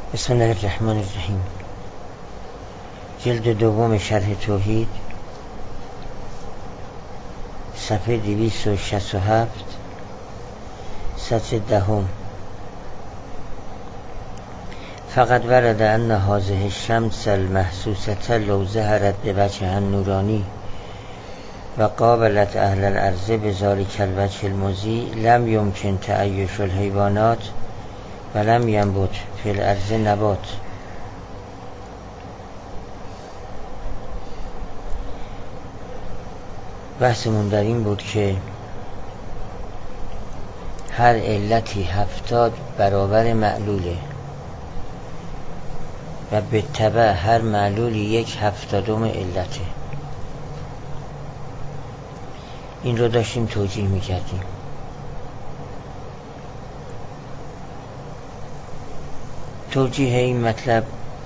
بسم الله الرحمن الرحیم. جلد دوم شرح توحید، صفحه 267، سطر 10. فقد ورد ان هذه الشمس المحسوسة لو ظهرت بوجهها النورانی و قابلت اهل الارض بذلك الوجه المضیء لم يمكن تعیش الحیوانات و لم ینبت فی الارض نبات. بحثمون در این بود که هر علتی 70 برابر معلوله و به تبع هر معلولی 1/70 علته. این رو داشتیم توجیه میکردیم. توجیه این مطلب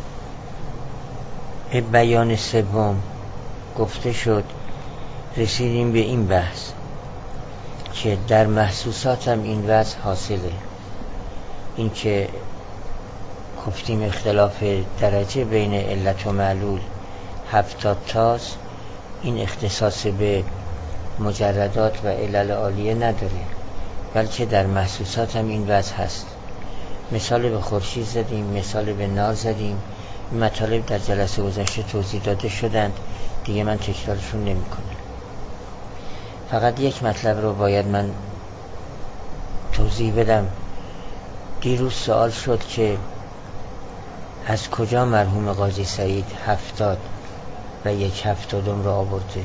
به بیان سوم گفته شد. رسیدیم به این بحث که در محسوسات هم این وضع حاصله. این که گفتیم اختلاف درجه بین علت و معلول 70 تاست، این اختصاص به مجردات و علل عالیه نداره، بلکه در محسوسات هم این وضع هست. مثال به خورشید زدیم، مثال به نار زدیم. این مطالب در جلسه گذشته توضیح داده شدند، دیگه من تکرارشون نمی کنم. فقط یک مطلب رو باید من توضیح بدم. دیروز سوال شد که از کجا مرحوم قاضی سعید 70 و 1/70 رو آورده.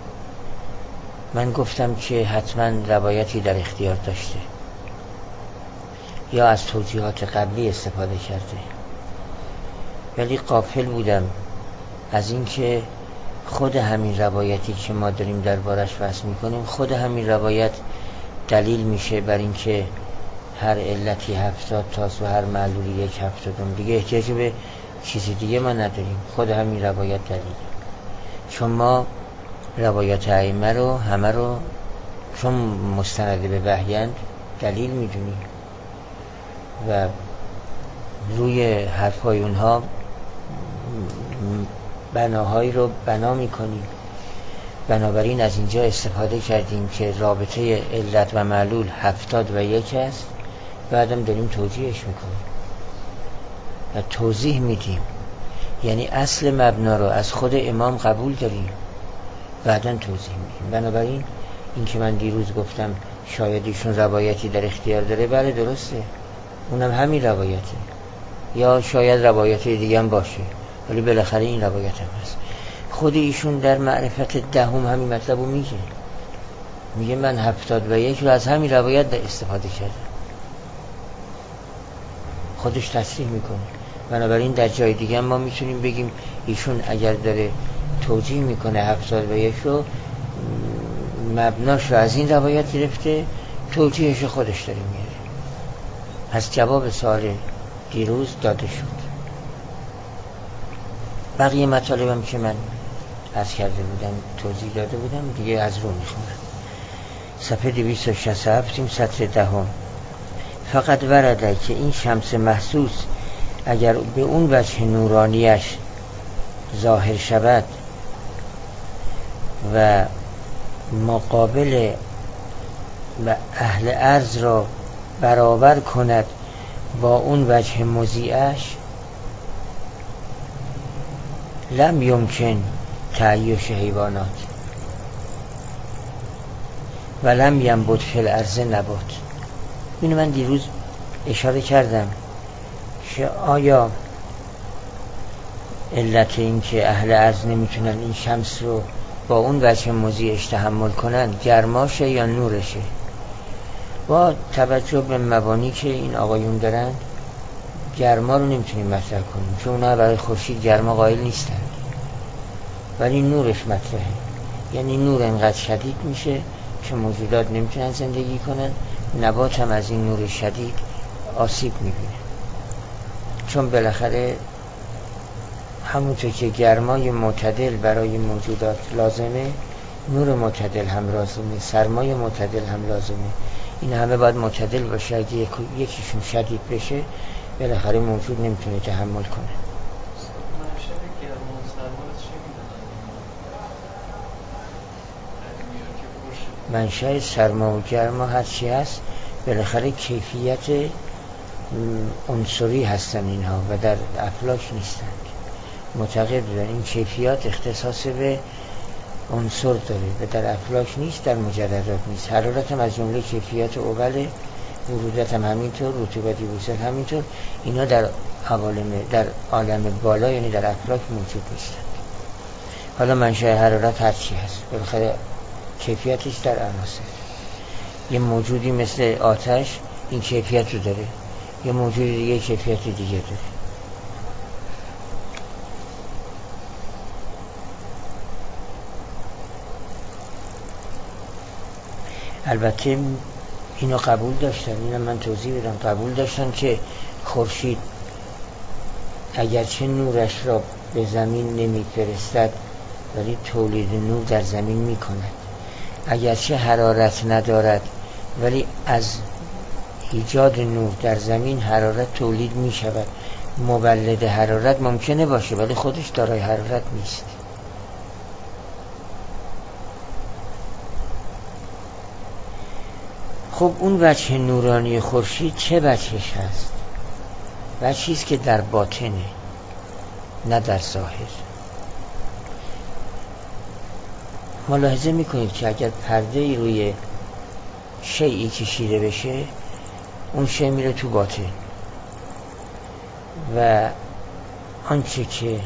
من گفتم که حتما روایتی در اختیار داشته یا از توجیهات قبلی استفاده کرده، ولی غافل بودم از اینکه خود همین روایتی که ما داریم دربارش بحث میکنیم، خود همین روایت دلیل میشه بر اینکه هر علتی 70 تاست و هر معلولی 1/70. دیگه احتیاج به چیزی دیگه ما نداریم، خود همین روایت دلیل. چون ما روایات ائمه رو همه رو چون مستند به وحی‌اند دلیل میدونیم و روی حرفای اونها بناهایی رو بنا میکنیم. بنابراین از اینجا استفاده کردیم که رابطه علت و معلول 70 و 1 است. بعدم داریم توجیهش میکنیم و توضیح میدیم، یعنی اصل مبنا رو از خود امام قبول داریم، بعداً توضیح میدیم. بنابراین این که من دیروز گفتم شاید ایشون روایتی در اختیار داره، بله درسته، اونم همین روایته، یا شاید روایت دیگه هم باشه، ولی بالاخره این روایت هم هست. خود ایشون در معرفت دهم همین مطلب رو میگه من 70 و 1 رو از همین روایت استفاده کردم، خودش تصریح میکنه. بنابراین در جای دیگه هم ما میتونیم بگیم ایشون اگر داره توجیه میکنه 70 و 1 رو، مبناش رو از این روایت گرفته، توجیهش خودش داره میاره. پس جواب سوال دیروز داده شد. بقیه مطالبم که من عرض کرده بودم، توضیح داده بودم، دیگه از رو میخونم. صفحه 267، سطر 10. فقط ورده که این شمس محسوس اگر به اون وجه نورانیش ظاهر شود و مقابل و اهل ارض را برابر کند با اون وجه مضیعش، لم یمکن تعیش حیوانات و لم ینبت فی الارض نبات. اینو من دیروز اشاره کردم که آیا علت این که اهل ارض نمیتونن این شمس رو با اون وجه مضیعش تحمل کنن گرماشه یا نورشه؟ با توجه به مبانی که این آقایون دارن، گرما رو نمیتونیم مطرح کنیم، چون اونا برای خورشید گرما قائل نیستن، ولی نورش مطرحه. یعنی نور انقدر شدید میشه که موجودات نمیتونن زندگی کنن، نبات هم از این نور شدید آسیب میبینه. چون بالاخره همونطور که گرمای معتدل برای موجودات لازمه، نور معتدل هم لازمه، سرمای معتدل هم لازمه. این همه باید معتدل باشه. اگه یکیشون شدید بشه بالاخره موجود نمیتونه تحمل کنه. منشأ سرما و گرما هر چی هست بالاخره کیفیت عنصری هستن اینها و در افلاک نیستن. معتقد بودن این کیفیات اختصاص به عنصر داره و در افلاک نیست، در مجردات نیست. حرارت هم از جمله کیفیات اوله، ورودت هم همینطور، رطوبت یبوست همینطور. اینا در عالم بالا یعنی در افلاک موجود نیستن. حالا منشأ حرارت هر چی هست بالاخره کیفیتش در عناصر. یه موجودی مثل آتش این کیفیت رو داره، یه موجودی دیگه کیفیت دیگه داره. البته اینو قبول داشتن، اینو من توضیح بدم، قبول داشتن که خورشید اگرچه نورش را به زمین نمیفرستد ولی تولید نور در زمین میکند، اگرچه حرارت ندارد ولی از ایجاد نور در زمین حرارت تولید میشود. مولد حرارت ممکنه باشه ولی خودش دارای حرارت نیست. خب اون وجه نورانی خورشید چه وجهش هست؟ وجهی است که در باطنه نه در ظاهر. ملاحظه میکنید که اگر پرده روی شیئی کشیده بشه اون شی میره تو باطن و آنچه که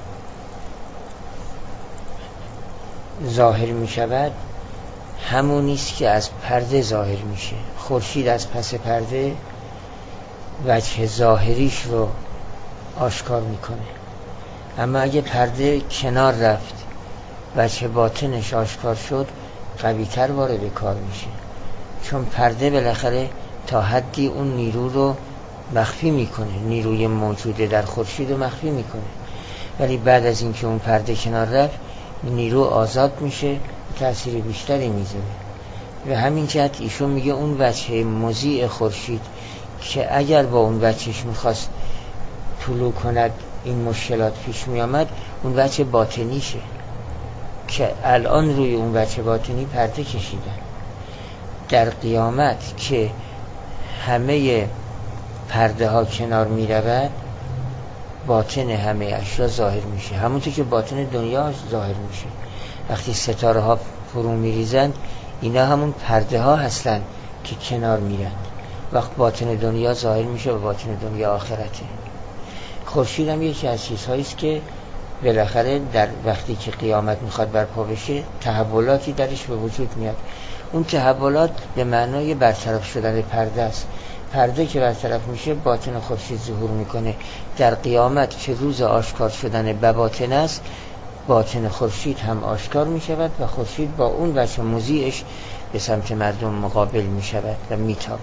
ظاهر میشود همونیست که از پرده ظاهر میشه. خورشید از پس پرده وجه ظاهریش رو آشکار میکنه، اما اگه پرده کنار رفت وجه باطنش آشکار شد قوی تر وارد کار میشه، چون پرده بالاخره تا حدی اون نیرو رو مخفی میکنه، نیروی موجوده در خورشید رو مخفی میکنه، ولی بعد از اینکه اون پرده کنار رفت نیرو آزاد میشه، تأثیر بیشتری میذاره. و همین جهت ایشون میگه اون وجه مضیء خورشید که اگر با اون وجهش میخواست طلوع کند این مشکلات پیش میامد، اون وجه باطنیشه که الان روی اون وجه باطنی پرده کشیدن. در قیامت که همه پرده ها کنار میرود باطن همه اشیا ظاهر میشه، همونطور که باطن دنیا ظاهر میشه. وقتی ستاره ها فرو میریزند اینا همون پرده ها هستن که کنار میرن، وقت باطن دنیا ظاهر میشه و باطن دنیا آخرته. خورشید هم یکی از چیزهایی است که بالاخره در وقتی که قیامت میخواد برپا بشه تحولاتی درش به وجود میاد. اون تحولات به معنای برطرف شدن پرده است. پرده که برطرف میشه باطن خورشید ظهور میکنه. در قیامت که روز آشکار شدن بباطن است باطن خورشید هم آشکار میشود و خورشید با اون وجه مضیئش به سمت مردم مقابل میشود و میتابد.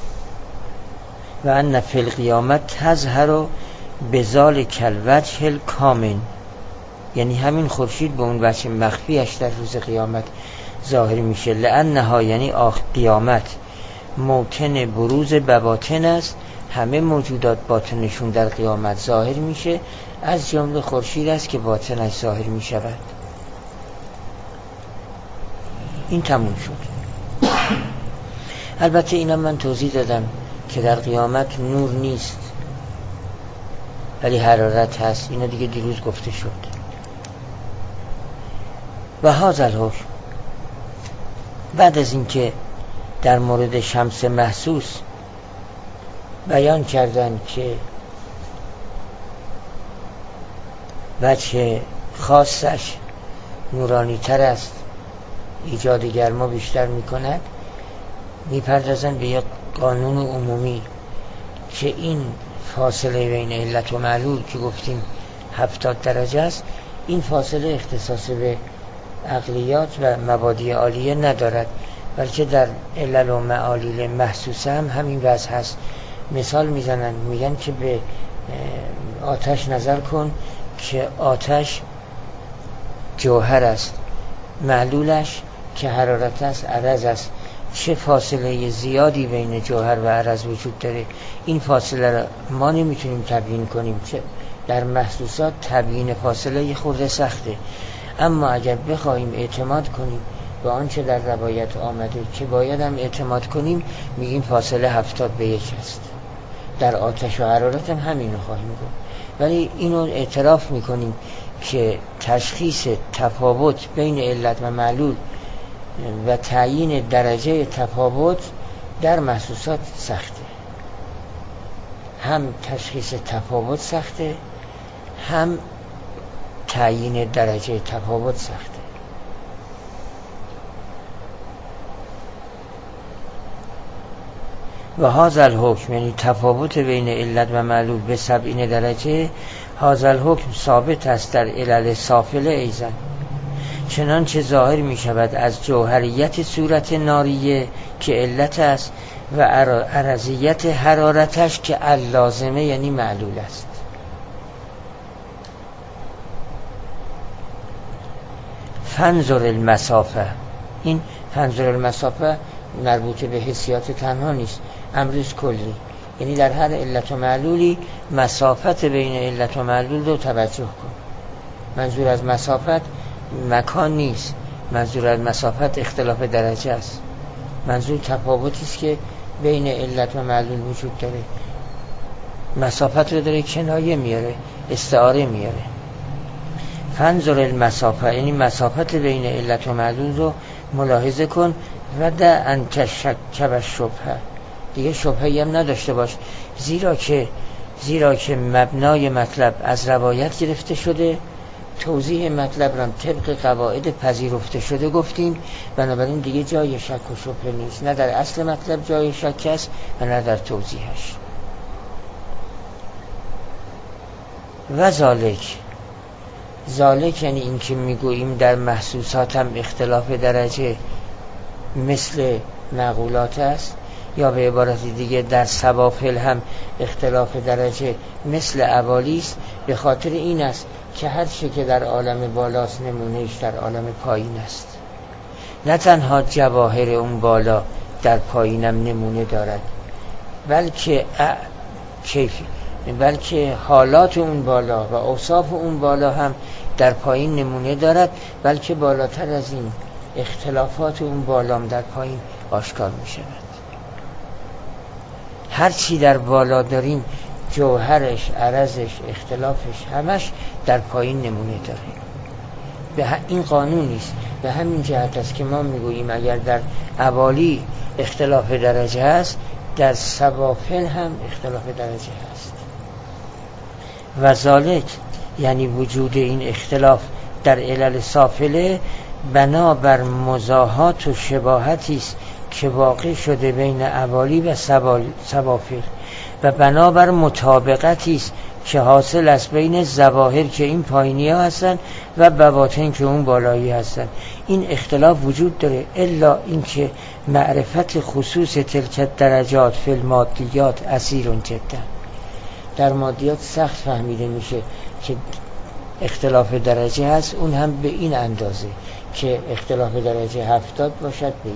و ان فی القیامت تظهر بذلک الوجه الکامن، یعنی همین خورشید به اون وجه مخفیش در روز قیامت ظاهر میشه. لانها یعنی قیامت موطن بروز بباطن است، همه موجودات باطنشون در قیامت ظاهر میشه، از جمله خورشید است که باطنش ظاهر میشود. این تموم شد. البته اینا من توضیح دادم که در قیامت نور نیست ولی حرارت هست، اینا دیگه دیروز گفته شد. و هذا الحکم، بعد از اینکه در مورد شمس محسوس بیان کردن که وجه خاصش نورانی تر است، ایجاد گرما بیشتر می کند، می پردازن به یک قانون عمومی که این فاصله بین علت و معلول که گفتیم 70 درجه است، این فاصله اختصاص به عقلیات و مبادی عالیه ندارد، بلکه در علل و معالیل محسوسه هم همین وضع هست. مثال میزنن، میگن که به آتش نظر کن که آتش جوهر است، معلولش که حرارت است عرض است، چه فاصله زیادی بین جوهر و عرض وجود داره. این فاصله را ما نمیتونیم تبیین کنیم، چه در محسوسات تبیین فاصله یه خورده سخته، اما اگر بخوایم اعتماد کنیم به آنچه در روایت آمده که باید هم اعتماد کنیم، میگیم فاصله 70 به 1 است. در آتش و حرارت هم همینو خواهیم گفت، ولی اینو اعتراف میکنیم که تشخیص تفاوت بین علت و معلول و تعیین درجه تفاوت در محسوسات سخته. هم تشخیص تفاوت سخته، هم تعیین درجه تفاوت سخته. و هذا الحکم، یعنی تفاوت بین علت و معلول به 70 درجه، هذا الحکم ثابت است در علل سافله ایضا، چنانچه ظاهر می شود از جوهریت صورت ناریه که علت است و عرضیت حرارتش که اللازمه یعنی معلول است. فانظر المسافه، این فانظر المسافه مربوط به حسیات تنها نیست، امرش کلی، یعنی در هر علت و معلولی مسافت بین علت و معلول رو توجه کن. منظور از مسافت مکان نیست، منظور از مسافت اختلاف درجه است، منظور تفاوتی است که بین علت و معلول وجود داره. مسافت رو داره کنایه میاره، استعاره میاره. فانظر المسافه، یعنی مسافت بین علت و معلول رو ملاحظه کن. و ده ان تشک شبهه، دیگه شبهه‌ای هم نداشته باش، زیرا که مبنای مطلب از روایت گرفته شده، توضیح مطلب را طبق قواعد پذیرفته شده گفتیم، بنابراین دیگه جای شک و شبهه نیست، نه در اصل مطلب جای شک است و نه در توضیحش. و ذالک یعنی این که میگوییم در محسوسات هم اختلاف درجه مثل معقولات است، یا به عبارت دیگه در سوافل هم اختلاف درجه مثل اوالی است، به خاطر این است که هر چی که در عالم بالاست نمونهش در عالم پایین است. نه تنها جواهر اون بالا در پایینم نمونه دارد، بلکه حالات اون بالا و اوصاف اون بالا هم در پایین نمونه دارد، بلکه بالاتر از این اختلافات اون بالام در پایین آشکار می شود. هر چی در بالا داریم، جوهرش، عرضش، اختلافش، همش در پایین نمونه داره. به این قانون نیست. به همین جهت است که ما میگوییم اگر در اوالی اختلاف درجه هست، در سوافل هم اختلاف درجه هست. و ذالک یعنی وجود این اختلاف در علل سافله بنابر مزاحات و شباهتی است که واقع شده بین اوالی و سوافل، و بنابر مطابقتی است که حاصل است بین ظواهر که این پایینی ها هستن و بواطن که اون بالایی هستن. این اختلاف وجود داره، الا اینکه معرفت خصوص تلک درجات فی المادیات اسیر جدا. در مادیات سخت فهمیده میشه که اختلاف درجه هست، اون هم به این اندازه که اختلاف درجه 70 باشد به 1.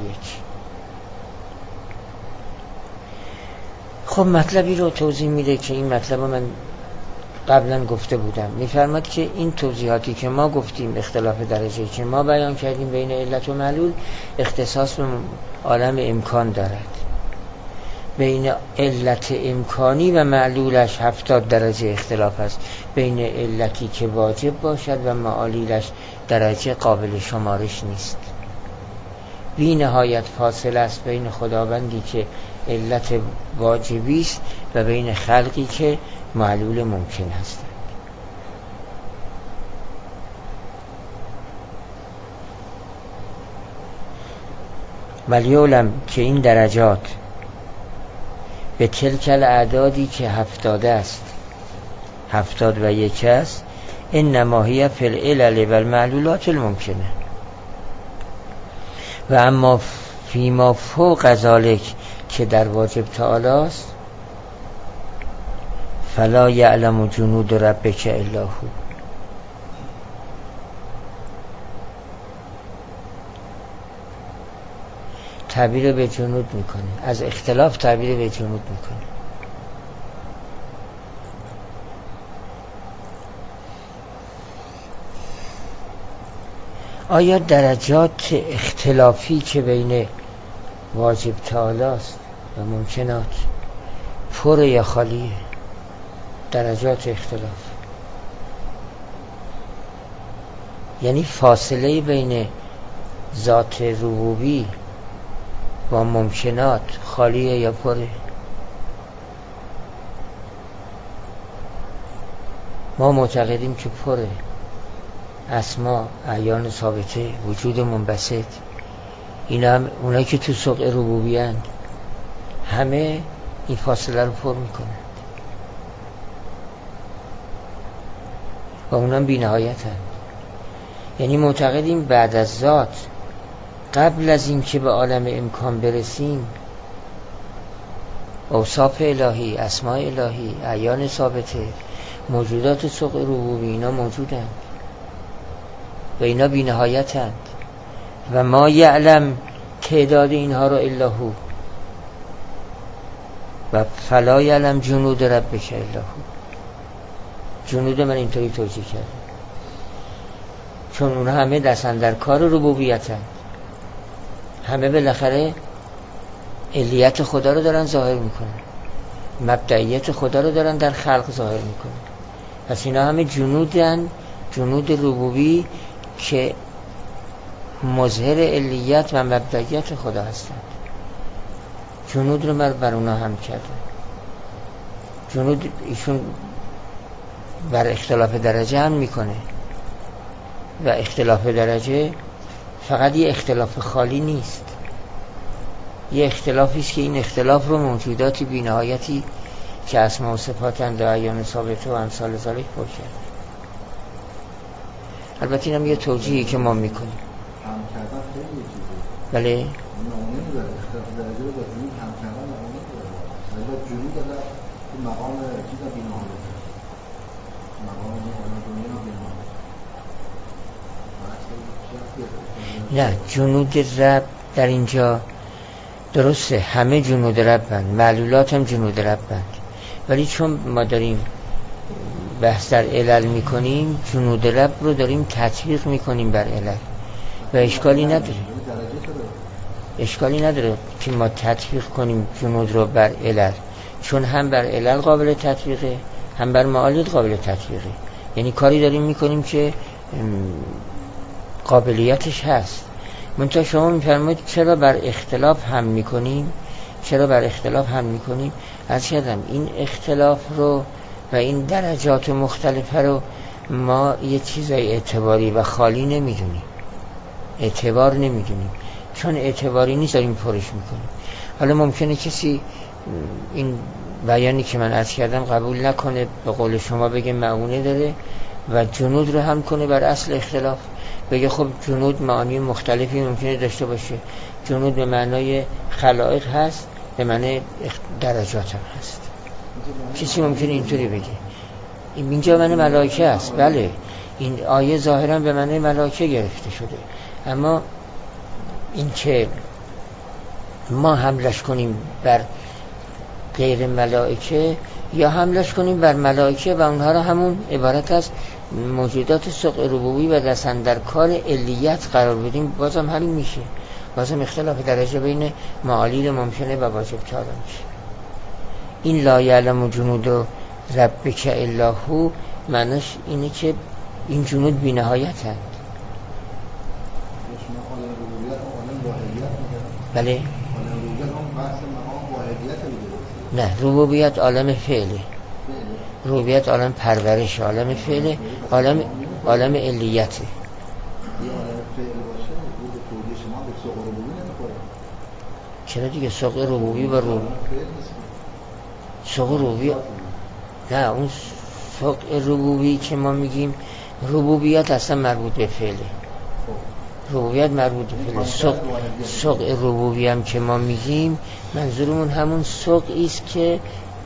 خب مطلبی رو توضیح میده که این مطلب رو من قبلا گفته بودم. میفرماد که این توضیحاتی که ما گفتیم، اختلاف درجه که ما بیان کردیم بین علت و معلول، اختصاص به عالم امکان دارد. بین علت امکانی و معلولش 70 درجه اختلاف است. بین علتی که واجب باشد و معالیلش درجه قابل شمارش نیست. بی نهایت فاصله است بین خداوندی که علت واجبی است و بین خلقی که معلول ممکن هستند. ولیعلم که این درجات به تلک الاعدادی که 70 است، 70 و 1 است، انما هی فی العلل و المعلولات الممکنه. و اما فیما فوق ذلک که در واجب تعالی است، فلا یعلم جنود ربک الا هو. تعبیر به جنود میکنه، از اختلاف تعبیر به جنود میکنه. آیا درجات اختلافی که بین واجب تعالی است و ممکنات پر یا خالیه؟ درجات اختلاف یعنی فاصله بین ذات ربوبی با ممکنات خالیه یا پره؟ ما معتقدیم که پره. اسما، اعیان ثابته، وجود منبسط، اینا هم اونایی که تو سوق ربوبی هستند همه این فاصله رو پر میکنند و اونم بی نهایت هستند. یعنی معتقدیم بعد از ذات، قبل از این که به عالم امکان برسیم، اوصاف الهی، اسماء الهی، اعیان ثابته، موجودات سوق ربوبی اینا موجودند و اینا بی نهایتند و ما یعلم تعداد اینها رو الا هو و فلا یعلم جنود ربک الا هو. جنود من اینطوری توجیه کرده چون اونها همه دستن در کار ربوبیتند، همه بالاخره علیت خدا رو دارن ظاهر میکنن، مبدئیت خدا رو دارن در خلق ظاهر میکنن. پس اینا همه جنودن، جنود ربوبی که مظهر علیت و مبدئیت خدا هستند. جنود رو بر اونا هم کرده. جنود ایشون بر اختلاف درجه هم میکنه و اختلاف درجه فقط یه اختلاف خالی نیست، یه اختلافی است که این اختلاف رو موجوداتی بی نهایتی که اسماء و صفاتند و اعیان ثابته و امثال ذالک پر کرده. البته اینم یه توجیهی که ما میکنیم. بله نه، جنود رب در اینجا درسته، همه جنود ربند، معلولات هم جنود ربند، ولی چون ما داریم بحث در علل میکنیم، جنود رب رو داریم تطبیق میکنیم بر علل و اشکالی نداره که ما تطبیق کنیم جنود رو بر علل، چون هم بر علل قابل تطبیقه، هم بر معالل قابل تطبیقه. یعنی کاری داریم میکنیم که قابلیتش هست. منتها شما میفرمایید چرا بر اختلاف هم میکنیم؟ از کردم این اختلاف رو و این درجات مختلفه رو ما یه چیزای اعتباری و خالی نمیدونیم، اعتبار نمیدونیم، چون اعتباری نیست داریم پرش میکنیم. حالا ممکنه کسی این بیانی که من عرض کردم قبول نکنه، به قول شما بگه معونه داره و جنود رو هم کنه بر اصل اختلاف، بگه خب جنود معانی مختلفی ممکنه داشته باشه، جنود به معنای خلائق هست، به معنای درجات هم هست. کسی ممکنه اینطوری بگه اینجا معنی ملائکه است. بله این آیه ظاهرا به معنی ملائکه گرفته شده، اما این که ما حملش کنیم بر غیر ملائکه یا حملش کنیم بر ملائکه و اونها را همون عبارت از موجودات سوق ربوبی و دستن در کار علیت قرار بدیم، بازم همین میشه، بازم اختلاف درجه بین معالیل ممکنه و واجب تعالی میشه. این لا یعلم جنود ربک الا هو معنیش اینه که این جنود بی نهایت هست. بله نه، ربوبیت عالم فعله، ربوبیت عالم پرورش، عالم فعله، عالم علیته. چرا دیگه سوق ربوبی و سوق ربوبی نه، اون سوق ربوبی که ما میگیم ربوبیت اصلا مربوط به فعله، ربوبیت مربوط به فعله. سوق ربوبی هم که ما میگیم منظورمون همون سوقی است که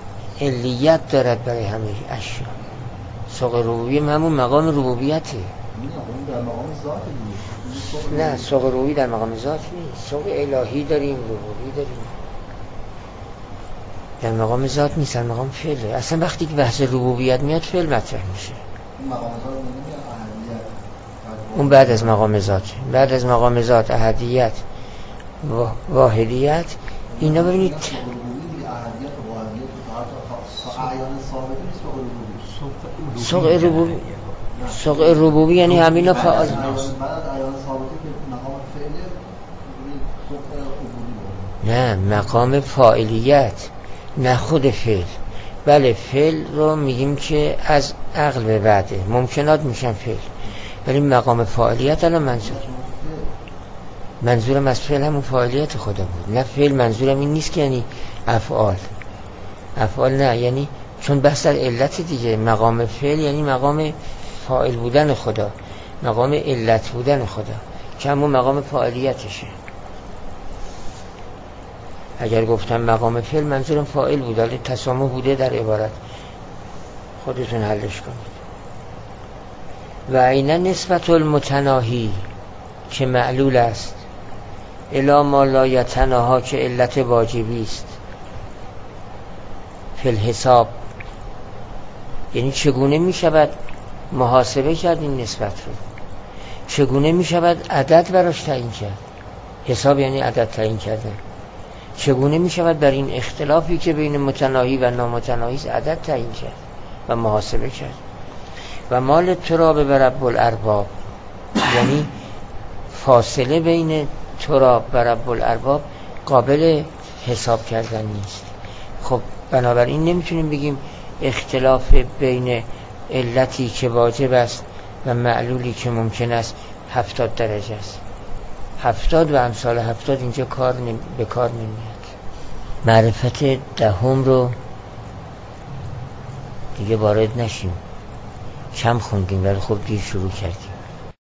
علیت دارد برای همه اشیا. سوق ربوبی همون مقام ربوبیته، نه سوق ربوبی در مقام ذات نیست، سوق الهی داریم، ربوبی داریم، در مقام ذات نیست، در مقام فعله. اصلا وقتی که بحث ربوبیت میاد فعل مطرح میشه. اون بعد از مقام ذات، بعد از مقام ذات احدیت، واحدیت، اینا ببینید سوق ربوبی یعنی همینا فعال. نه مقام فاعلیت، نه خود فعل. بله فعل رو میگیم که از عقل به بعده، ممکنات میشن فعل، ولی مقام فاعلیت الان منظورم از فعل همون فاعلیت خدا بود. نه فعل منظورم این نیست که یعنی افعال نه، یعنی چون بحث در علت دیگه، مقام فعل یعنی مقام فاعل بودن خدا، مقام علت بودن خدا که همون مقام فاعلیتشه. اگر گفتم مقام فعل منظورم فاعل بود، ولی تسامح بوده در عبارت، خودتون حلش کنید. و عین نسبت المتناهی که معلول است الی ما لا یتناها که علت واجبی است فی الحساب، یعنی چگونه می شود محاسبه کرد این نسبت رو، چگونه می شود عدد براش تعیین کرد. حساب یعنی عدد تعیین کردن. چگونه می شود بر این اختلافی که بین متناهی و نامتناهی است عدد تعیین کرد و محاسبه کرد. و مال تراب و رب الارباب، یعنی فاصله بین تراب و رب الارباب قابل حساب کردن نیست. خب بنابراین نمیتونیم بگیم اختلاف بین علتی که واجب است و معلولی که ممکن است 70 درجه است. 70 و امثال 70 اینجا به کار نمیاد. معرفت دهم رو دیگه وارد نشیم، کم خوندیم ولی خب دیر شروع کردیم.